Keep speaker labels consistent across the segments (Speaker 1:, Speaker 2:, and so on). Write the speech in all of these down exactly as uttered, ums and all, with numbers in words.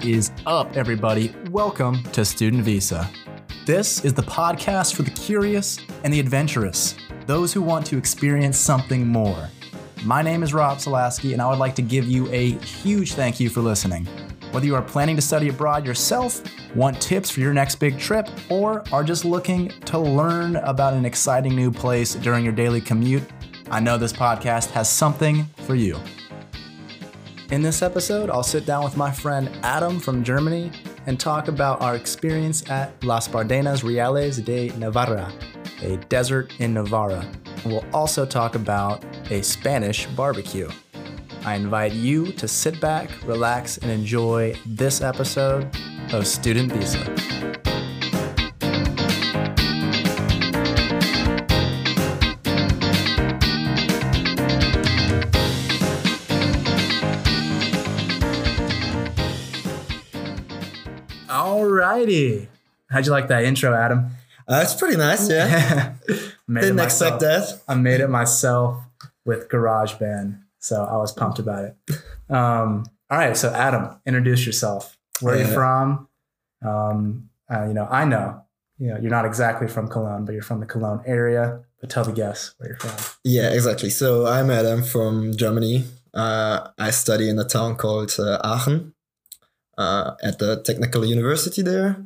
Speaker 1: is up, everybody? Welcome to Student Visa. This is the podcast for the curious and the adventurous, those who want to experience something more. My name is Rob Salaski, and I would like to give you a huge thank you for listening. Whether you are planning to study abroad yourself, want tips for your next big trip, or are just looking to learn about an exciting new place during your daily commute, I know this podcast has something for you. In this episode, I'll sit down with my friend Adam from Germany and talk about our experience at Las Bardenas Reales de Navarra, a desert in Navarra. We'll also talk about a Spanish barbecue. I invite you to sit back, relax, and enjoy this episode of Student Visa. Alrighty. How'd you like that intro, Adam?
Speaker 2: Uh, it's pretty nice, yeah. Didn't expect that.
Speaker 1: I made it myself with GarageBand, so I was pumped about it. Um, all right, so Adam, introduce yourself. Where are you from? Um, uh, you know, I know, you know, you're not exactly from Cologne, but you're from the Cologne area. But tell the guests where you're from.
Speaker 2: Yeah, exactly. So I'm Adam from Germany. Uh, I study in a town called uh, Aachen uh, at the Technical University there.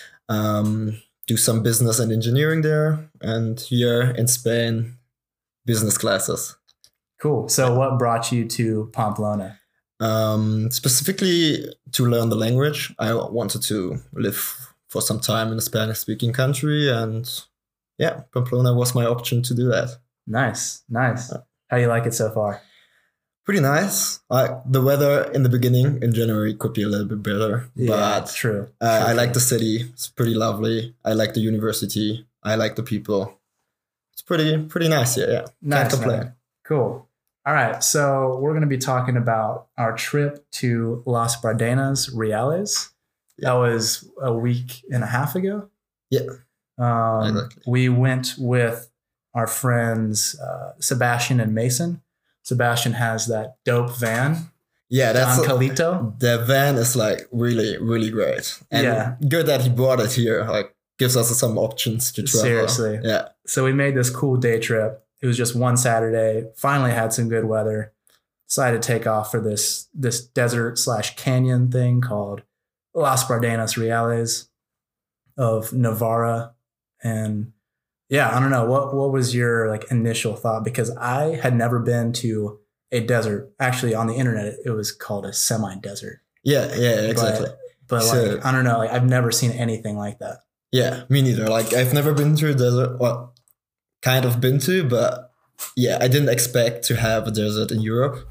Speaker 2: Um, do some business and engineering there, and here in Spain, business classes.
Speaker 1: Cool. So what brought you to Pamplona?
Speaker 2: Um, specifically to learn the language. I wanted to live for some time in a Spanish-speaking country, and yeah, Pamplona was my option to do that.
Speaker 1: Nice, nice. How do you like it so far?
Speaker 2: Pretty nice. Like the weather in the beginning in January could be a little bit better,
Speaker 1: Yeah,
Speaker 2: but
Speaker 1: true.
Speaker 2: uh,
Speaker 1: true,
Speaker 2: I like
Speaker 1: true.
Speaker 2: the city. It's pretty lovely. I like the university. I like the people. It's pretty pretty nice here. Yeah,
Speaker 1: Nice,
Speaker 2: can't complain.
Speaker 1: man. Cool. All right, so we're going to be talking about our trip to Las Bardenas Reales. That was a week and a half ago.
Speaker 2: Yeah,
Speaker 1: Um,
Speaker 2: exactly.
Speaker 1: We went with our friends uh, Sebastian and Mason. Sebastian has that dope van,
Speaker 2: Yeah, that's
Speaker 1: Don Calito.
Speaker 2: the van is like really really great, and
Speaker 1: Yeah.
Speaker 2: good that he brought it here. Like gives us some options to travel.
Speaker 1: Seriously.
Speaker 2: Yeah,
Speaker 1: So we made this cool day trip. It was just one Saturday. Finally had some good weather. Decided to take off for this this desert slash canyon thing called Las Bardenas Reales of Navarra. And yeah, I don't know. What what was your like initial thought? Because I had never been to a desert. Actually, on the internet, it, it was called a semi-desert.
Speaker 2: yeah, yeah, exactly.
Speaker 1: But, but
Speaker 2: So-
Speaker 1: like, I don't know. Like I've never seen anything like that.
Speaker 2: Yeah, me neither. Like I've never been to a desert. Well, kind of been to, but yeah, I didn't expect to have a desert in Europe.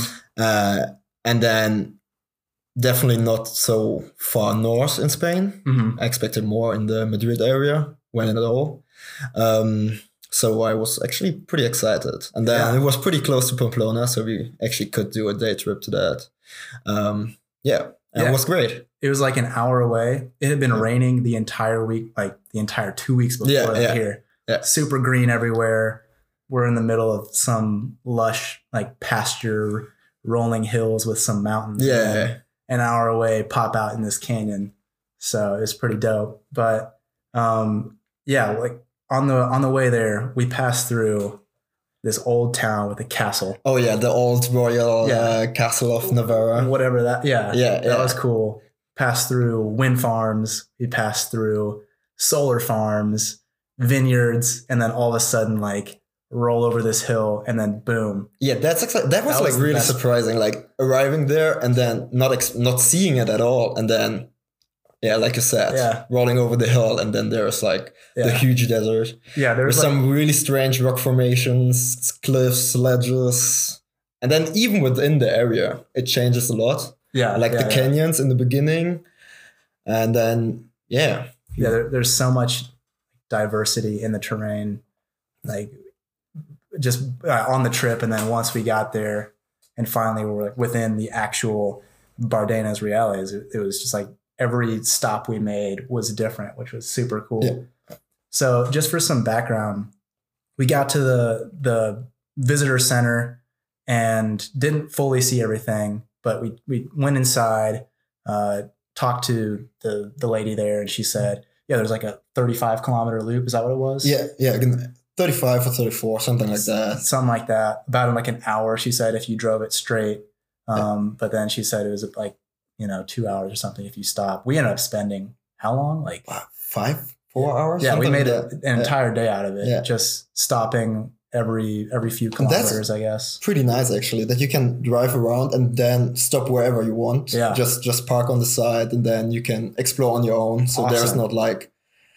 Speaker 2: Uh, and then definitely not so far north in Spain.
Speaker 1: Mm-hmm.
Speaker 2: I expected more in the Madrid area, when at all. Um, so I was actually pretty excited. And then
Speaker 1: Yeah.
Speaker 2: it was pretty close to Pamplona, so we actually could do a day trip to that. Um, yeah, and
Speaker 1: Yeah.
Speaker 2: it was great.
Speaker 1: It was like an hour away. It had been
Speaker 2: Yeah.
Speaker 1: raining the entire week, like the entire two weeks before
Speaker 2: Yeah,
Speaker 1: that
Speaker 2: yeah,
Speaker 1: here.
Speaker 2: yeah.
Speaker 1: Super green everywhere. We're in the middle of some lush, like pasture, rolling hills with some mountains. And
Speaker 2: Yeah.
Speaker 1: then an hour away, pop out in this canyon. So it's pretty dope. But um, yeah, like on the on the way there, we passed through this old town with a castle.
Speaker 2: Oh yeah, the old royal
Speaker 1: Yeah.
Speaker 2: uh, castle of Navarra.
Speaker 1: Whatever that, yeah,
Speaker 2: Yeah,
Speaker 1: that
Speaker 2: yeah.
Speaker 1: was cool. Passed through wind farms, we passed through solar farms, vineyards, and then all of a sudden, like, roll over this hill, and then boom.
Speaker 2: Yeah, that's exactly that was
Speaker 1: That
Speaker 2: like
Speaker 1: was the
Speaker 2: really
Speaker 1: best.
Speaker 2: surprising. Like arriving there and then not ex- not seeing it at all, and then yeah, like you said,
Speaker 1: Yeah.
Speaker 2: rolling over the hill, and then there's like the
Speaker 1: Yeah,
Speaker 2: huge desert
Speaker 1: yeah.
Speaker 2: with
Speaker 1: There's like,
Speaker 2: some really strange rock formations, cliffs, ledges, and then even within the area, it changes a lot.
Speaker 1: yeah,
Speaker 2: Like
Speaker 1: yeah,
Speaker 2: the
Speaker 1: yeah.
Speaker 2: canyons in the beginning, and then yeah,
Speaker 1: Yeah, there, there's so much diversity in the terrain, like just uh, on the trip, and then once we got there, and finally we were like within the actual Bardenas Reales, it, it was just like every stop we made was different, which was super cool.
Speaker 2: Yeah.
Speaker 1: So just for some background, we got to the the visitor center and didn't fully see everything, but we we went inside, uh, talked to the the lady there, and she said, yeah, there's like a thirty-five kilometer loop. Is that what it was?
Speaker 2: Yeah, yeah, thirty-five or thirty-four, something like that.
Speaker 1: Something like that. About in like an hour, she said, if you drove it straight. Um, yeah. But then she said it was like, you know, two hours or something if you stop. We ended up spending how long? Like
Speaker 2: five, four hours?
Speaker 1: Yeah, we made
Speaker 2: like
Speaker 1: a, an entire day out of it.
Speaker 2: Yeah.
Speaker 1: Just stopping every every few kilometers, I guess.
Speaker 2: Pretty nice actually, that you can drive around and then stop wherever you want.
Speaker 1: Yeah.
Speaker 2: Just just park on the side and then you can explore on your own. So
Speaker 1: Awesome.
Speaker 2: There's not like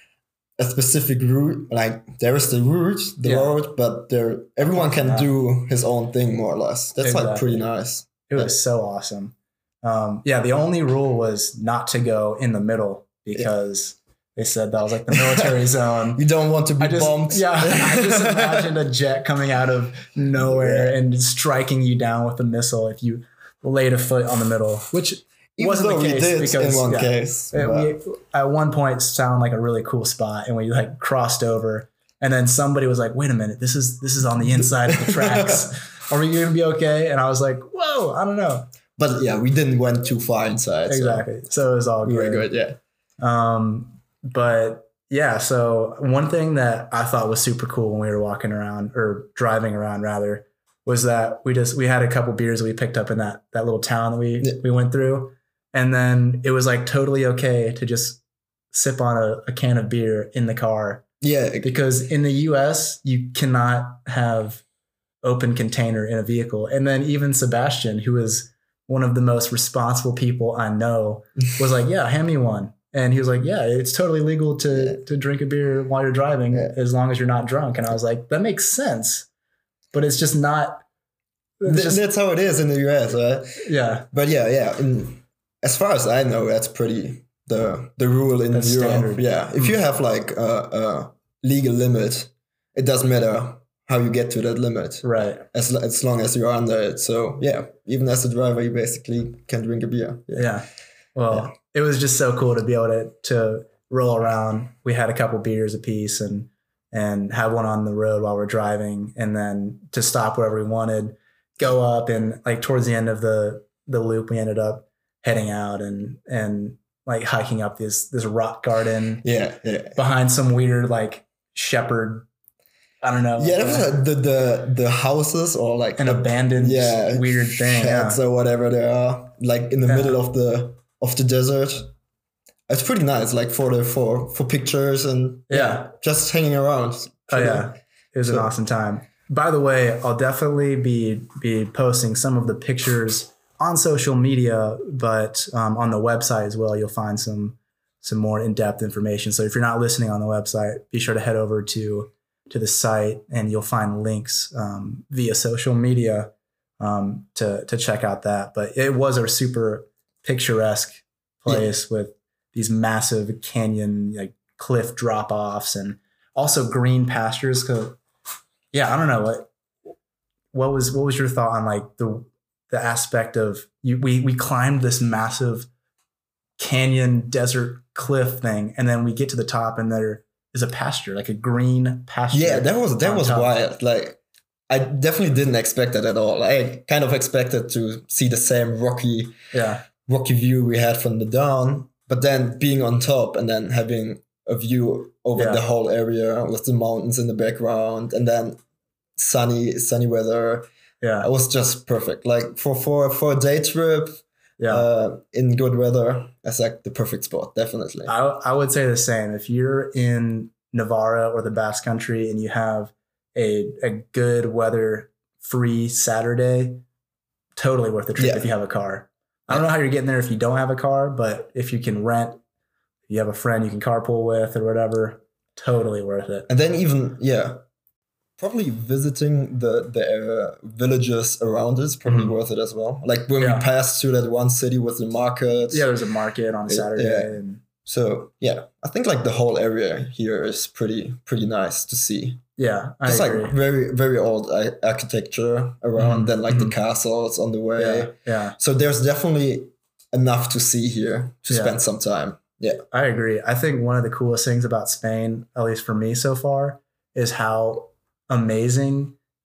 Speaker 2: a specific route. Like there is the route, the
Speaker 1: Yeah.
Speaker 2: road, but there everyone can
Speaker 1: Yeah.
Speaker 2: do his own thing more or less. That's
Speaker 1: Exactly.
Speaker 2: like pretty nice.
Speaker 1: It was so awesome. Um, yeah, the only rule was not to go in the middle because yeah. they said that was like the military zone.
Speaker 2: You don't want to be
Speaker 1: I just,
Speaker 2: bombed.
Speaker 1: Yeah, I just imagined a jet coming out of nowhere yeah. and striking you down with a missile if you laid a foot on the middle, which
Speaker 2: Even
Speaker 1: wasn't
Speaker 2: though
Speaker 1: the case.
Speaker 2: We did
Speaker 1: because,
Speaker 2: in one
Speaker 1: yeah,
Speaker 2: case.
Speaker 1: It, we, at one point, it sounded like a really cool spot, and we like crossed over, and then somebody was like, "Wait a minute, this is this is on the inside of the tracks. Are we going to be okay?" And I was like, "Whoa, I don't know."
Speaker 2: But yeah, we didn't went too far inside.
Speaker 1: Exactly. So, so it was all good.
Speaker 2: Very good, yeah.
Speaker 1: Um, but yeah, so one thing that I thought was super cool when we were walking around or driving around rather was that we just we had a couple beers that we picked up in that that little town that we yeah. we went through, and then it was like totally okay to just sip on a, a can of beer in the car.
Speaker 2: Yeah,
Speaker 1: because in the U S you cannot have open container in a vehicle, and then even Sebastian, who is one of the most responsible people I know, was like, yeah, hand me one. And he was like, yeah, it's totally legal to,
Speaker 2: yeah.
Speaker 1: to drink a beer while you're driving yeah. as long as you're not drunk. And I was like, that makes sense, but it's just not. It's
Speaker 2: Th-
Speaker 1: just,
Speaker 2: that's how it is in the U S, right?
Speaker 1: Yeah.
Speaker 2: But yeah, yeah. In, as far as I know, that's pretty the the rule in
Speaker 1: that's
Speaker 2: Europe.
Speaker 1: Standard.
Speaker 2: Yeah. If mm. you have like a, a legal limit, it doesn't matter how you get to that limit,
Speaker 1: right?
Speaker 2: As as long as you're under it. So yeah, even as a driver, you basically can drink a beer.
Speaker 1: Yeah. yeah. Well, yeah. It was just so cool to be able to to roll around. We had a couple beers apiece and and have one on the road while we're driving, and then to stop wherever we wanted, go up, and like towards the end of the the loop, we ended up heading out and and like hiking up this this rock garden.
Speaker 2: Yeah, yeah.
Speaker 1: Behind some weird like shepherd. I don't know.
Speaker 2: Yeah, that was like the, the the houses or like
Speaker 1: an abandoned
Speaker 2: yeah,
Speaker 1: weird thing.
Speaker 2: Sheds
Speaker 1: yeah.
Speaker 2: or whatever they are, like in the yeah. middle of the of the desert. It's pretty nice, like for the for for pictures and
Speaker 1: yeah,
Speaker 2: yeah just hanging around.
Speaker 1: Oh yeah, it was so. An awesome time. By the way, I'll definitely be be posting some of the pictures on social media, but um, on the website as well. You'll find some some more in-depth information. So if you're not listening on the website, be sure to head over to to the site, and you'll find links um, via social media um, to to check out that. But it was a super picturesque place yeah. with these massive canyon, like cliff drop offs, and also green pastures. Cause yeah, I don't know what what was what was your thought on like the the aspect of you? We we climbed this massive canyon desert cliff thing, and then we get to the top, and there is a pasture, like a green pasture.
Speaker 2: Yeah, that was that was
Speaker 1: top.
Speaker 2: wild. Like I definitely didn't expect that at all. I kind of expected to see the same rocky,
Speaker 1: yeah,
Speaker 2: rocky view we had from the down, but then being on top and then having a view over yeah. the whole area with the mountains in the background, and then sunny sunny weather.
Speaker 1: Yeah,
Speaker 2: it was just perfect. Like for for for a day trip. Yeah, uh, in good weather, that's like the perfect spot, definitely.
Speaker 1: I I would say the same. If you're in Navarra or the Basque Country and you have a a good weather free Saturday, totally worth the trip yeah. if you have a car. I don't know how you're getting there if you don't have a car, but if you can rent, if you have a friend you can carpool with or whatever, totally worth it.
Speaker 2: And then even yeah. Probably visiting the the uh, villages around is probably mm-hmm. worth it as well. Like when yeah. we passed through that one city with the market.
Speaker 1: Yeah, there's a market on Saturday.
Speaker 2: Yeah.
Speaker 1: And
Speaker 2: so yeah, I think like the whole area here is pretty pretty nice to see.
Speaker 1: Yeah, I
Speaker 2: it's
Speaker 1: agree.
Speaker 2: like very very old architecture around. Mm-hmm. Then like mm-hmm. the castles on the way.
Speaker 1: Yeah, yeah.
Speaker 2: So there's definitely enough to see here to
Speaker 1: yeah.
Speaker 2: spend some time. Yeah,
Speaker 1: I agree. I think one of the coolest things about Spain, at least for me so far, is how amazing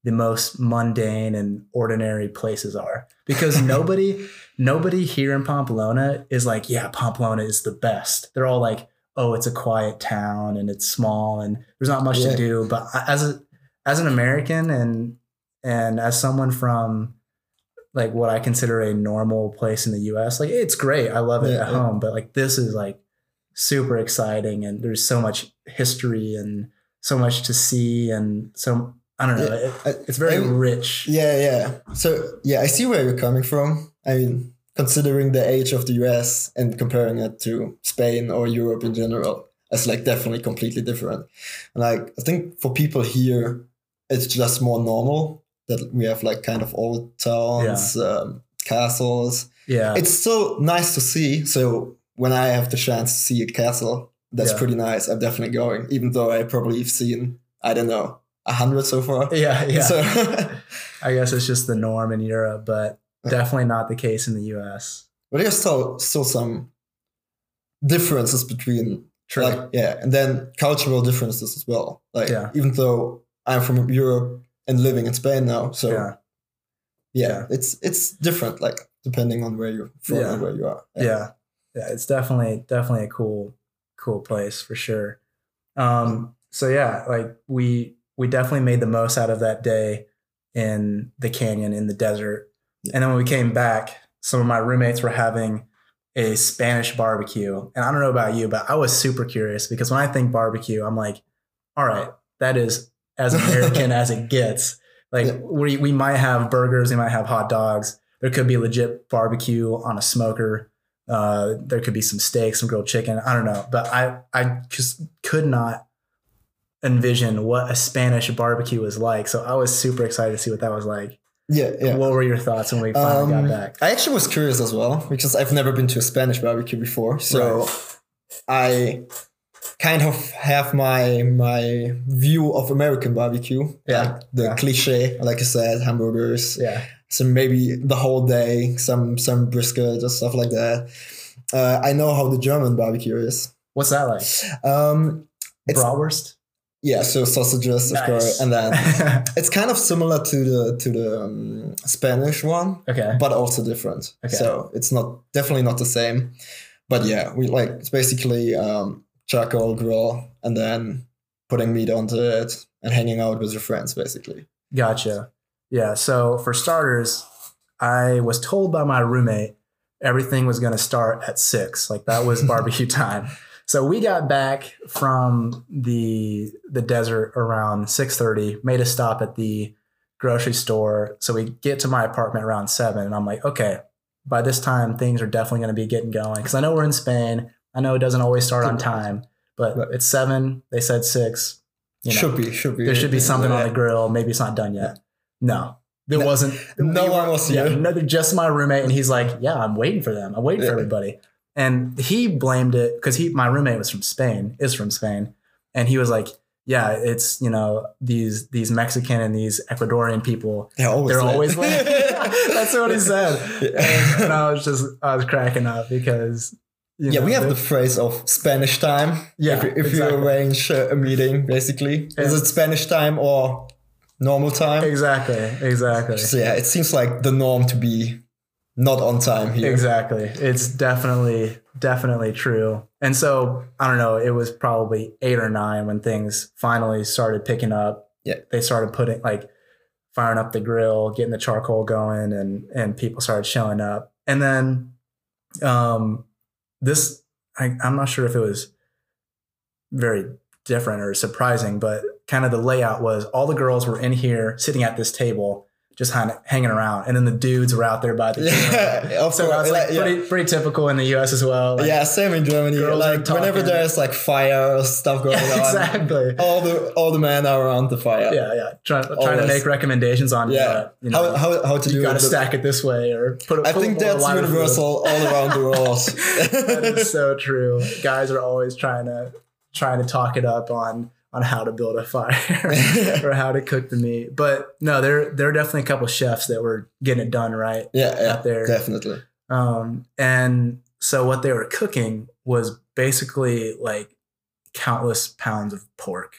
Speaker 1: the most mundane and ordinary places are, because nobody, nobody here in Pamplona is like, yeah, Pamplona is the best. They're all like, oh, it's a quiet town and it's small and there's not much yeah. to do. But as a, as an American and, and as someone from like what I consider a normal place in the U S, like it's great. I love it yeah, at yeah. home, but like this is like super exciting and there's so much history and so much to see and so I don't know.
Speaker 2: Yeah,
Speaker 1: it, it's very I, rich.
Speaker 2: Yeah, yeah. So yeah, I see where you're coming from. I mean, considering the age of the U S and comparing it to Spain or Europe in general, it's like definitely completely different. And like I think for people here, it's just more normal that we have like kind of old towns, yeah. um, castles.
Speaker 1: Yeah,
Speaker 2: it's so nice to see. So when I have the chance to see a castle, that's yeah. pretty nice. I'm definitely going, even though I probably have seen, I don't know, a hundred so far.
Speaker 1: Yeah, yeah. So I guess it's just the norm in Europe, but definitely not the case in the U S.
Speaker 2: But there's still still some differences between,
Speaker 1: True.
Speaker 2: like, yeah, and then cultural differences as well. Like,
Speaker 1: yeah.
Speaker 2: even though I'm from Europe and living in Spain now, so
Speaker 1: yeah,
Speaker 2: yeah,
Speaker 1: yeah.
Speaker 2: it's it's different, like depending on where you're from
Speaker 1: yeah.
Speaker 2: and where you are.
Speaker 1: Yeah. yeah, yeah, it's definitely definitely a cool cool place for sure. Um, so yeah, like we. we definitely made the most out of that day in the canyon, in the desert. And then when we came back, some of my roommates were having a Spanish barbecue. And I don't know about you, but I was super curious because when I think barbecue, I'm like, all right, that is as American as it gets. Like yeah. we, we might have burgers, we might have hot dogs. There could be legit barbecue on a smoker. Uh, there could be some steak, some grilled chicken. I don't know. But I, I just could not envision what a Spanish barbecue was like. So I was super excited to see what that was like.
Speaker 2: Yeah, yeah.
Speaker 1: What were your thoughts when we finally
Speaker 2: um,
Speaker 1: got back?
Speaker 2: I actually was curious as well because I've never been to a Spanish barbecue before. So right. I kind of have my my view of American barbecue.
Speaker 1: Yeah.
Speaker 2: Like the
Speaker 1: yeah.
Speaker 2: cliche, like you said, hamburgers.
Speaker 1: Yeah.
Speaker 2: So maybe the whole day, some some brisket or stuff like that. Uh, I know how the German barbecue is.
Speaker 1: What's that like?
Speaker 2: Um, it's,
Speaker 1: Bratwurst?
Speaker 2: Yeah, so sausages,
Speaker 1: nice.
Speaker 2: of course, and then it's kind of similar to the to the um, Spanish one,
Speaker 1: okay,
Speaker 2: but also different.
Speaker 1: Okay.
Speaker 2: So it's not definitely not the same, but yeah, we like it's basically um, charcoal grill and then putting meat onto it and hanging out with your friends, basically.
Speaker 1: Gotcha. Yeah. So for starters, I was told by my roommate everything was going to start at six, like that was barbecue time. So we got back from the the desert around six thirty, made a stop at the grocery store. So we get to my apartment around seven, and I'm like, okay, by this time, things are definitely going to be getting going. Because I know we're in Spain. I know it doesn't always start on time, but right. It's seven. They said six. You know,
Speaker 2: should be, should be.
Speaker 1: There should be something yeah. on the grill. Maybe it's not done yet. No. There no, wasn't.
Speaker 2: No we one was here.
Speaker 1: Yeah, no, just my roommate. And he's like, yeah, I'm waiting for them. I'm waiting yeah. for everybody. And he blamed it because he, my roommate was from Spain, is from Spain. And he was like, yeah, it's, you know, these, these Mexican and these Ecuadorian people,
Speaker 2: they're always,
Speaker 1: they're
Speaker 2: late.
Speaker 1: always late. That's what he said. And, and I was just, I was cracking up because, you
Speaker 2: yeah,
Speaker 1: know,
Speaker 2: we have the phrase of Spanish time.
Speaker 1: Yeah.
Speaker 2: If, if
Speaker 1: exactly.
Speaker 2: you arrange a meeting, basically, yeah. Is it Spanish time or normal time?
Speaker 1: Exactly. Exactly.
Speaker 2: So yeah, it seems like the norm to be not on time here.
Speaker 1: Exactly. It's definitely, definitely true. And so, I don't know, it was probably eight or nine when things finally started picking up.
Speaker 2: Yeah.
Speaker 1: They started putting, like, firing up the grill, getting the charcoal going, and and people started showing up. And then um, this, I, I'm not sure if it was very different or surprising, but kind of the layout was all the girls were in here sitting at this table, just kind of hanging around, and then the dudes were out there by the
Speaker 2: yeah,
Speaker 1: so that's like yeah. pretty pretty typical in the U S as well. Like,
Speaker 2: yeah, same in Germany. Like whenever there's like fire or stuff going
Speaker 1: yeah,
Speaker 2: on,
Speaker 1: exactly.
Speaker 2: All the all the men are around the fire.
Speaker 1: Yeah, yeah, trying trying to make recommendations on
Speaker 2: yeah,
Speaker 1: uh, you know,
Speaker 2: how how how to
Speaker 1: you
Speaker 2: do
Speaker 1: got to
Speaker 2: it.
Speaker 1: stack it this way or put. A,
Speaker 2: I
Speaker 1: put
Speaker 2: think that's universal all around the world.
Speaker 1: That is so true. Guys are always trying to trying to talk it up on. on how to build a fire or how to cook the meat. But no, there, there are definitely a couple of chefs that were getting it done right.
Speaker 2: Yeah, yeah,
Speaker 1: out there.
Speaker 2: Definitely.
Speaker 1: Um, and so what they were cooking was basically like countless pounds of pork.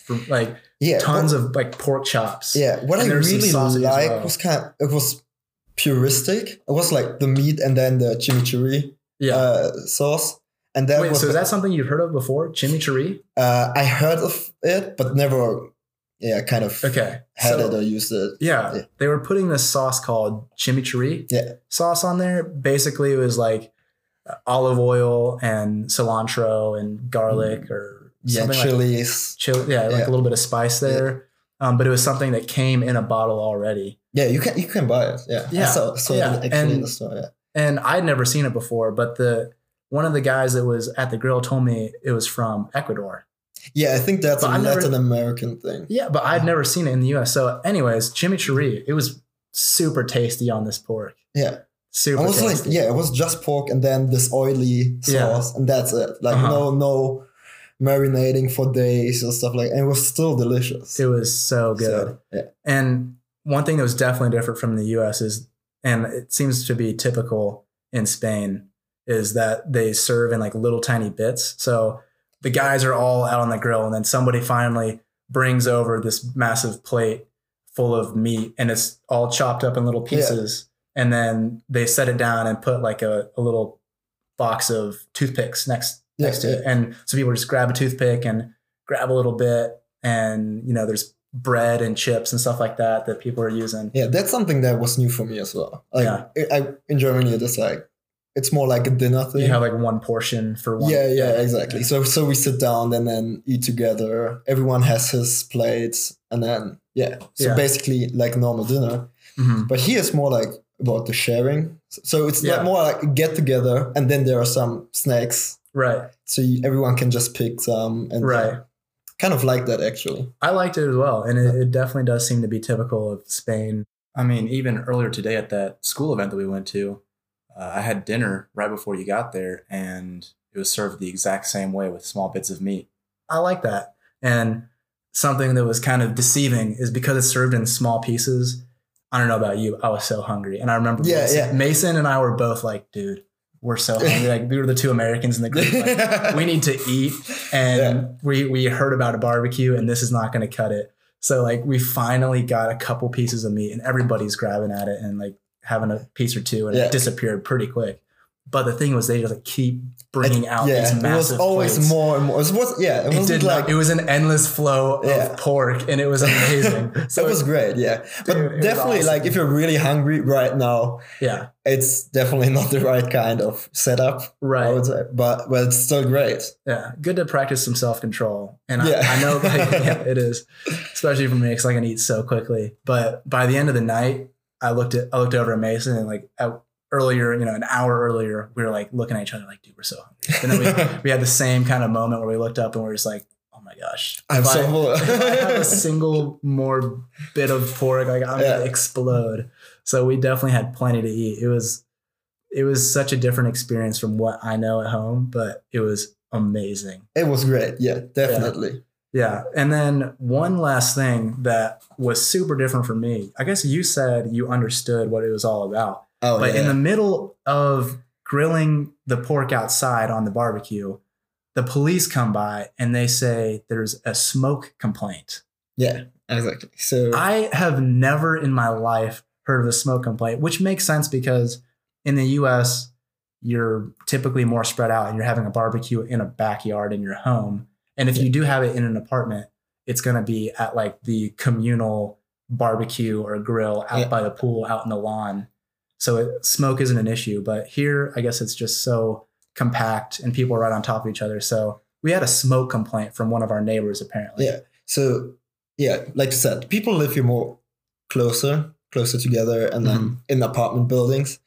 Speaker 1: for like
Speaker 2: Yeah,
Speaker 1: tons
Speaker 2: what-
Speaker 1: of like pork chops.
Speaker 2: Yeah, what
Speaker 1: And
Speaker 2: I
Speaker 1: there was some
Speaker 2: really
Speaker 1: sausage as
Speaker 2: like
Speaker 1: well.
Speaker 2: was kind of, it was puristic. It was like the meat and then the chimichurri
Speaker 1: Yeah.
Speaker 2: uh, sauce. And that
Speaker 1: Wait,
Speaker 2: was
Speaker 1: so is that something you've heard of before? Chimichurri?
Speaker 2: uh, I heard of it, but never, yeah, kind of
Speaker 1: Okay.
Speaker 2: had
Speaker 1: So-
Speaker 2: it or used it.
Speaker 1: Yeah,
Speaker 2: Yeah.
Speaker 1: they were putting this sauce called chimichurri
Speaker 2: Yeah.
Speaker 1: sauce on there. Basically, it was like uh, olive oil and cilantro and garlic or
Speaker 2: Yeah,
Speaker 1: something like
Speaker 2: chilies.
Speaker 1: chili. Yeah, like
Speaker 2: Yeah.
Speaker 1: a little bit of spice there. Um, but it was something that came in a bottle already.
Speaker 2: Yeah, you can you can buy it. Yeah,
Speaker 1: Yeah,
Speaker 2: I saw, saw
Speaker 1: yeah,
Speaker 2: it actually in
Speaker 1: and-
Speaker 2: the store. Yeah,
Speaker 1: And I'd never seen it before, but the one of the guys that was at the grill told me it was from Ecuador.
Speaker 2: yeah, I think that's
Speaker 1: But
Speaker 2: a
Speaker 1: I've never-
Speaker 2: Latin American thing.
Speaker 1: Yeah, but I'd never seen it in the U S. So, anyways, chimichurri, it was super tasty on this pork.
Speaker 2: Yeah,
Speaker 1: Super
Speaker 2: I was
Speaker 1: tasty.
Speaker 2: like, yeah, it was just pork and then this oily
Speaker 1: Yeah.
Speaker 2: sauce, and that's it. Like
Speaker 1: Uh-huh.
Speaker 2: no no marinating for days or stuff like. And it was still delicious.
Speaker 1: It was so good.
Speaker 2: So, yeah,
Speaker 1: And one thing that was definitely different from the U S is, and it seems to be typical in Spain, is that they serve in like little tiny bits. So the guys are all out on the grill, and then somebody finally brings over this massive plate full of meat, and it's all chopped up in little pieces. And then they set it down and put like a, a little box of toothpicks next
Speaker 2: Yeah,
Speaker 1: next to it.
Speaker 2: yeah.
Speaker 1: And so people just grab a toothpick and grab a little bit, and you know, there's bread and chips and stuff like that that people are using.
Speaker 2: yeah, that's something that was new for me as well. Like
Speaker 1: Yeah.
Speaker 2: I, I in Germany, it's like it's more like a dinner thing.
Speaker 1: You have like one portion for one.
Speaker 2: Yeah, yeah, exactly. So so we sit down and then eat together. Everyone has his plates, and then yeah. So
Speaker 1: Yeah.
Speaker 2: basically like normal dinner.
Speaker 1: Mhm.
Speaker 2: But here it's more like about the sharing. So it's
Speaker 1: Yeah.
Speaker 2: like more like a get together, and then there are some snacks,
Speaker 1: Right,
Speaker 2: so you, everyone can just pick some. And
Speaker 1: right.
Speaker 2: uh, kind of like that actually.
Speaker 1: I liked it as well. And it, it definitely does seem to be typical of Spain. I mean, even earlier today at that school event that we went to, uh, I had dinner right before you got there, and it was served the exact same way with small bits of meat. I like that. And something that was kind of deceiving is because it's served in small pieces. I don't know about you. I was so hungry. And I remember
Speaker 2: Yeah,
Speaker 1: Mason,
Speaker 2: yeah.
Speaker 1: Mason and I were both like, dude, we're so hungry. Like, we were the two Americans in the group. Like, we need to eat. And
Speaker 2: Yeah.
Speaker 1: we, we heard about a barbecue, and this is not going to cut it. So like we finally got a couple pieces of meat, and everybody's grabbing at it and like having a piece or two, and
Speaker 2: Yeah.
Speaker 1: it disappeared pretty quick. But the thing was, they just like keep bringing out
Speaker 2: yeah,
Speaker 1: these
Speaker 2: it was
Speaker 1: massive
Speaker 2: always
Speaker 1: plates.
Speaker 2: more and more. It was yeah, it,
Speaker 1: It
Speaker 2: wasn't
Speaker 1: did
Speaker 2: like
Speaker 1: not, it was an endless flow
Speaker 2: Yeah.
Speaker 1: of pork, and it was amazing. So
Speaker 2: it was great, yeah. But
Speaker 1: Dude, it was
Speaker 2: definitely,
Speaker 1: awesome.
Speaker 2: like if you're really hungry right now,
Speaker 1: yeah,
Speaker 2: it's definitely not the right kind of setup. I
Speaker 1: right.
Speaker 2: would say, but but it's still great.
Speaker 1: Yeah, good to practice some self control, and
Speaker 2: Yeah.
Speaker 1: I, I know like, yeah, it is, especially for me because I can eat so quickly. But by the end of the night, I looked at I looked over at Mason, and like at, earlier, you know, an hour earlier, we were like looking at each other like, dude, we're so hungry. And then we we had the same kind of moment where we looked up and we are just like, oh my gosh,
Speaker 2: I'm
Speaker 1: if
Speaker 2: so
Speaker 1: I,
Speaker 2: full.
Speaker 1: if I have a single more bit of pork, like I'm
Speaker 2: Yeah.
Speaker 1: gonna explode. So we definitely had plenty to eat. It was it was such a different experience from what I know at home, but it was amazing.
Speaker 2: It was great. Yeah, definitely.
Speaker 1: Yeah. And then one last thing that was super different for me. I guess you said you understood what it was all about.
Speaker 2: Oh,
Speaker 1: But
Speaker 2: yeah.
Speaker 1: in the middle of grilling the pork outside on the barbecue, the police come by and they say there's a smoke complaint.
Speaker 2: yeah, exactly. So
Speaker 1: I have never in my life heard of a smoke complaint, which makes sense because in the U S, you're typically more spread out and you're having a barbecue in a backyard in your home. And if
Speaker 2: Yeah.
Speaker 1: you do have it in an apartment, it's going to be at like the communal barbecue or grill out
Speaker 2: Yeah.
Speaker 1: by the pool, out in the lawn. So it, smoke isn't an issue. But here, I guess it's just so compact and people are right on top of each other. So we had a smoke complaint from one of our neighbors, apparently.
Speaker 2: yeah, so yeah, like you said, people live here more closer, closer together, and then
Speaker 1: Mhm.
Speaker 2: in apartment buildings,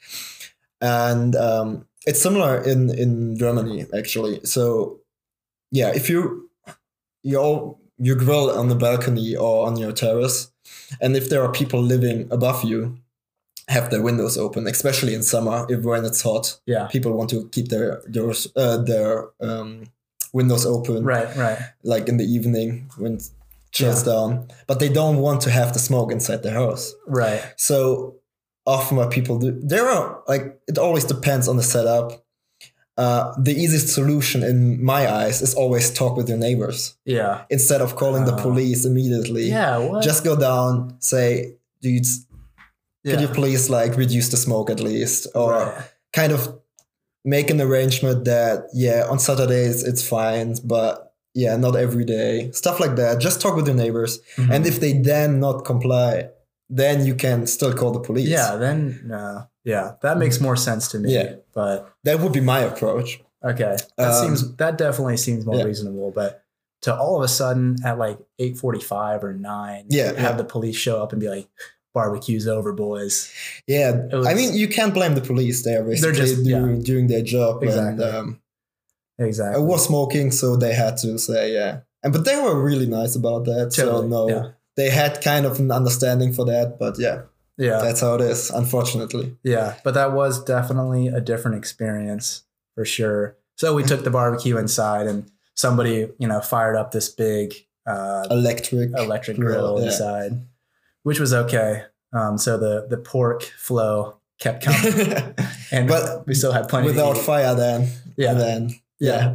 Speaker 2: and um, it's similar in in Germany actually. So yeah, if you you all you grill on the balcony or on your terrace, and if there are people living above you, have their windows open, especially in summer if when it's hot.
Speaker 1: Yeah.
Speaker 2: People want to keep their doors, uh, their um, windows open,
Speaker 1: Right, right.
Speaker 2: like in the evening when it chills down. But they don't want to have the smoke inside the house.
Speaker 1: Right.
Speaker 2: So often what people do, there are like it always depends on the setup. uh, the easiest solution in my eyes is always talk with your neighbors
Speaker 1: Yeah.
Speaker 2: instead of calling the
Speaker 1: Uh,
Speaker 2: police immediately.
Speaker 1: Yeah. What?
Speaker 2: Just go down, say, dudes,
Speaker 1: yeah.
Speaker 2: could you please like reduce the smoke at least, or
Speaker 1: Right.
Speaker 2: kind of make an arrangement that yeah, on Saturdays it's fine, but yeah, not every day, stuff like that. Just talk with your neighbors,
Speaker 1: Mhm.
Speaker 2: and if they then not comply, then you can still call the police.
Speaker 1: Yeah. Then no. Yeah, that makes more sense to me.
Speaker 2: Yeah.
Speaker 1: But
Speaker 2: That would be my approach.
Speaker 1: okay, that
Speaker 2: Um,
Speaker 1: seems that definitely seems more
Speaker 2: yeah.
Speaker 1: reasonable. But to all of a sudden at like eight forty-five or nine,
Speaker 2: Yeah,
Speaker 1: have
Speaker 2: yeah.
Speaker 1: the police show up and be like, "Barbecue's over, boys."
Speaker 2: Yeah,
Speaker 1: It was-
Speaker 2: I mean, you can't blame the police. They are basically
Speaker 1: just- yeah.
Speaker 2: doing, doing their job.
Speaker 1: Exactly.
Speaker 2: And, um,
Speaker 1: Exactly.
Speaker 2: I was smoking, so they had to say, yeah. And But they were really nice about that.
Speaker 1: Totally,
Speaker 2: So, no,
Speaker 1: yeah.
Speaker 2: they had kind of an understanding for that. But yeah,
Speaker 1: Yeah.
Speaker 2: that's how it is, unfortunately.
Speaker 1: Yeah, but that was definitely a different experience for sure. So we took the barbecue inside, and somebody, you know, fired up this big uh,
Speaker 2: Electric.
Speaker 1: electric
Speaker 2: grill,
Speaker 1: grill
Speaker 2: yeah.
Speaker 1: inside, which was okay. Um, so the the pork flow kept coming, and
Speaker 2: But
Speaker 1: we still had plenty.
Speaker 2: Without
Speaker 1: to eat.
Speaker 2: fire, then.
Speaker 1: Yeah.
Speaker 2: Then,
Speaker 1: yeah.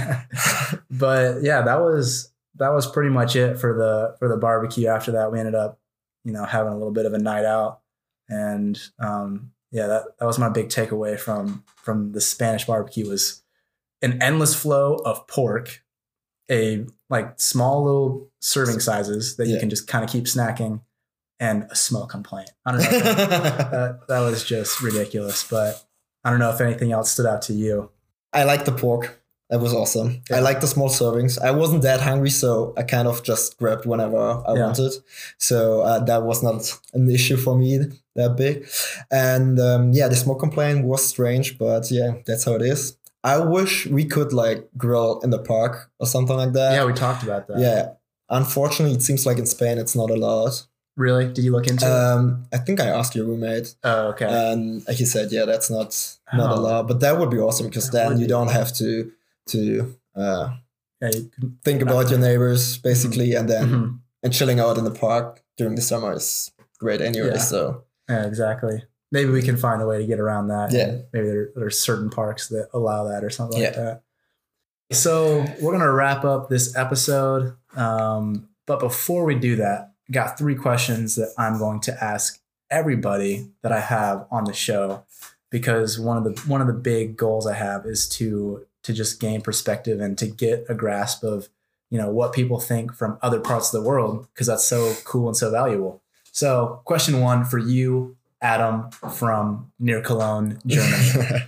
Speaker 1: But yeah, that was that was pretty much it for the for the barbecue. After that, we ended up, you know, having a little bit of a night out, and um, yeah, that that was my big takeaway from from the Spanish barbecue was an endless flow of pork, a like small little serving sizes that you
Speaker 2: Yeah.
Speaker 1: can just kind of keep snacking, and a smell complaint. I don't know. that, that, that was just ridiculous, but I don't know if anything else stood out to you.
Speaker 2: I like the pork. That was awesome.
Speaker 1: Yeah.
Speaker 2: I like the small servings. I wasn't that hungry, so I kind of just grabbed whenever I
Speaker 1: Yeah.
Speaker 2: wanted. So uh, that was not an issue for me that big. And um, yeah, the smoke complaint was strange, but yeah, that's how it is. I wish we could like grill in the park or something like that.
Speaker 1: Yeah, we talked about that.
Speaker 2: Yeah. Unfortunately, it seems like in Spain it's not allowed.
Speaker 1: Really? Did you look into it?
Speaker 2: Um, I think I asked your roommate,
Speaker 1: Oh, okay.
Speaker 2: and he said, "Yeah, that's not not
Speaker 1: Oh.
Speaker 2: allowed." But that would be awesome because
Speaker 1: That
Speaker 2: then
Speaker 1: would
Speaker 2: you
Speaker 1: be
Speaker 2: don't
Speaker 1: awesome.
Speaker 2: have to to uh,
Speaker 1: yeah, you can,
Speaker 2: think about your neighbors basically, and then
Speaker 1: Mhm.
Speaker 2: and chilling out in the park during the summer is great anyway.
Speaker 1: Yeah.
Speaker 2: So
Speaker 1: Yeah, exactly. Maybe we can find a way to get around that.
Speaker 2: Yeah.
Speaker 1: Maybe there, there's certain parks that allow that or something like
Speaker 2: Yeah.
Speaker 1: that. So we're going to wrap up this episode. Um, but before we do that, I got three questions that I'm going to ask everybody that I have on the show, because one of the one of the big goals I have is to to just gain perspective and to get a grasp of, you know, what people think from other parts of the world, because that's so cool and so valuable. So question one for you, Adam, from near Cologne, Germany,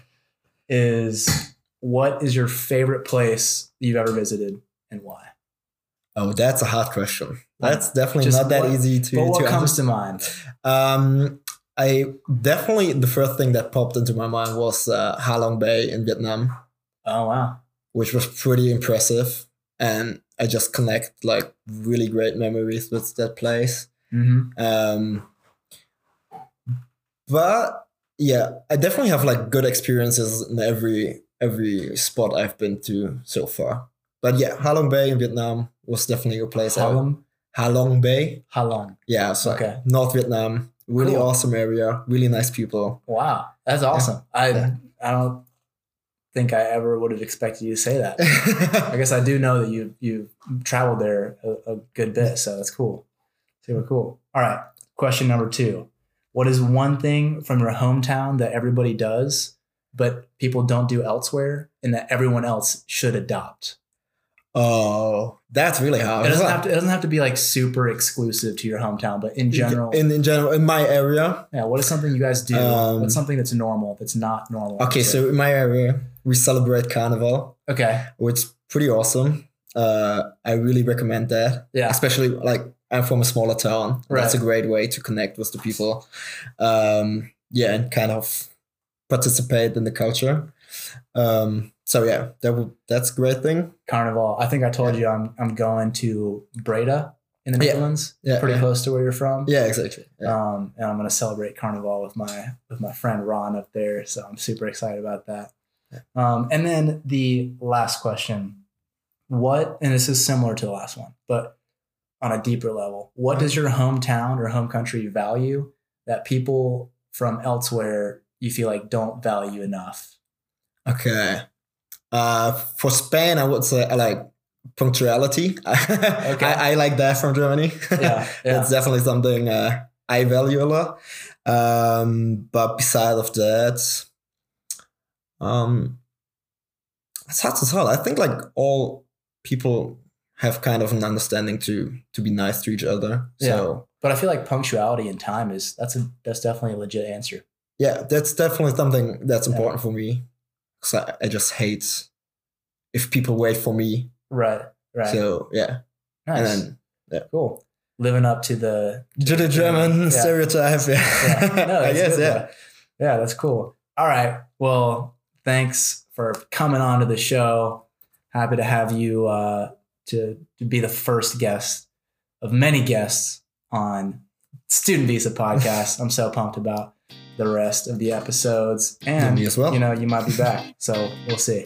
Speaker 1: is what is your favorite place you've ever visited and why?
Speaker 2: oh, that's a hard question. That's definitely
Speaker 1: Just
Speaker 2: not that
Speaker 1: what-
Speaker 2: easy to.
Speaker 1: But what
Speaker 2: to
Speaker 1: comes
Speaker 2: answer.
Speaker 1: to mind?
Speaker 2: Um, I definitely the first thing that popped into my mind was uh, Ha Long Bay in Vietnam,
Speaker 1: Oh, wow.
Speaker 2: which was pretty impressive, and I just connect like really great memories with that place.
Speaker 1: Mm-hmm.
Speaker 2: Um, but yeah, I definitely have like good experiences in every every spot I've been to so far. But yeah, Ha Long Bay in Vietnam was definitely a place. I-
Speaker 1: Halong?
Speaker 2: Ha Long Bay,
Speaker 1: Halong.
Speaker 2: yeah, so
Speaker 1: Okay.
Speaker 2: North Vietnam, really
Speaker 1: Cool.
Speaker 2: awesome area, really nice people.
Speaker 1: Wow. That's awesome. I
Speaker 2: Yeah.
Speaker 1: I don't think I ever would have expected you to say that. I guess I do know that you you've traveled there a, a good bit, so that's cool. Super cool. All right. Question number two. What is one thing from your hometown that everybody does, but people don't do elsewhere, and that everyone else should adopt?
Speaker 2: Oh, that's really hard.
Speaker 1: It doesn't have to. It doesn't have to be like super exclusive to your hometown, but in general,
Speaker 2: In in general, in my area.
Speaker 1: yeah. What is something you guys do?
Speaker 2: Um,
Speaker 1: What's something that's normal that's not normal?
Speaker 2: Okay, so in my area, we celebrate Carnival,
Speaker 1: okay,
Speaker 2: which is pretty awesome. Uh, I really recommend that.
Speaker 1: yeah,
Speaker 2: Especially like I'm from a smaller town. That's a
Speaker 1: Right.
Speaker 2: great way to connect with the people. Um, yeah, and kind of participate in the culture. Um, so yeah, that would that's a great thing.
Speaker 1: Carnival. I think I told you I'm I'm going to Breda in the
Speaker 2: Yeah.
Speaker 1: Netherlands,
Speaker 2: Yeah,
Speaker 1: pretty
Speaker 2: yeah.
Speaker 1: close to where you're from.
Speaker 2: Yeah, exactly. Yeah.
Speaker 1: Um, and I'm going to celebrate Carnival with my with my friend Ron up there. So I'm super excited about that. Um, and then the last question, what? And this is similar to the last one, but on a deeper level, what does your hometown or home country value that people from elsewhere you feel like don't value enough?
Speaker 2: Okay. Uh, for Spain, I would say I like punctuality. Okay. I, I like that from Germany. Yeah, yeah. It's definitely something uh, I value a lot. Um, but beside of that, um, it's hard to tell. I think like all people have kind of an understanding to to be nice to each other.
Speaker 1: Yeah.
Speaker 2: So,
Speaker 1: but I feel like punctuality and time is that's a that's definitely a legit answer.
Speaker 2: Yeah, that's definitely something that's important yeah. for me. Cause I, I just hate if people wait for me.
Speaker 1: Right. Right.
Speaker 2: So yeah.
Speaker 1: Nice.
Speaker 2: And then, yeah.
Speaker 1: Cool. Living up to the
Speaker 2: to the German yeah. stereotype. Yeah.
Speaker 1: yeah. No,
Speaker 2: I guess
Speaker 1: good,
Speaker 2: yeah.
Speaker 1: Though. Yeah, that's cool. All right. Well, thanks for coming on to the show. Happy to have you uh, to to be the first guest of many guests on Student Visa Podcast. I'm so pumped about the rest of the episodes, and
Speaker 2: me as well.
Speaker 1: You know, you might be back, so we'll see.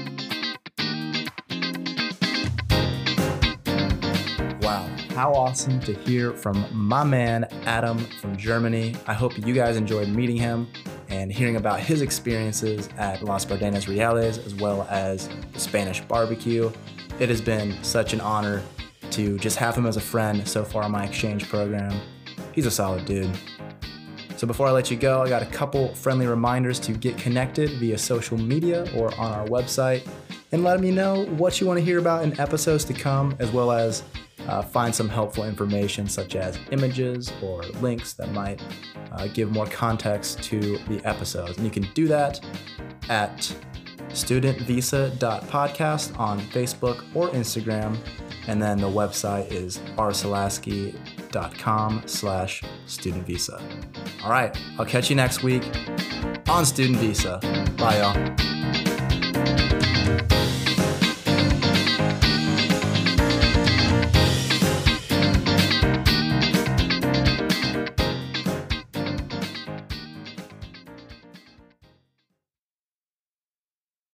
Speaker 1: Wow, how awesome to hear from my man Adam from Germany. I hope you guys enjoyed meeting him and hearing about his experiences at Las Bardenas Reales as well as the Spanish barbecue. It has been such an honor to just have him as a friend so far in my exchange program. He's a solid dude. So before I let you go, I got a couple friendly reminders to get connected via social media or on our website and let me know what you want to hear about in episodes to come, as well as uh, find some helpful information such as images or links that might uh, give more context to the episodes. And you can do that at student visa dot podcast on Facebook or Instagram. And then the website is arsalasky dot com slash student visa. All right, I'll catch you next week on Student Visa. Bye, y'all.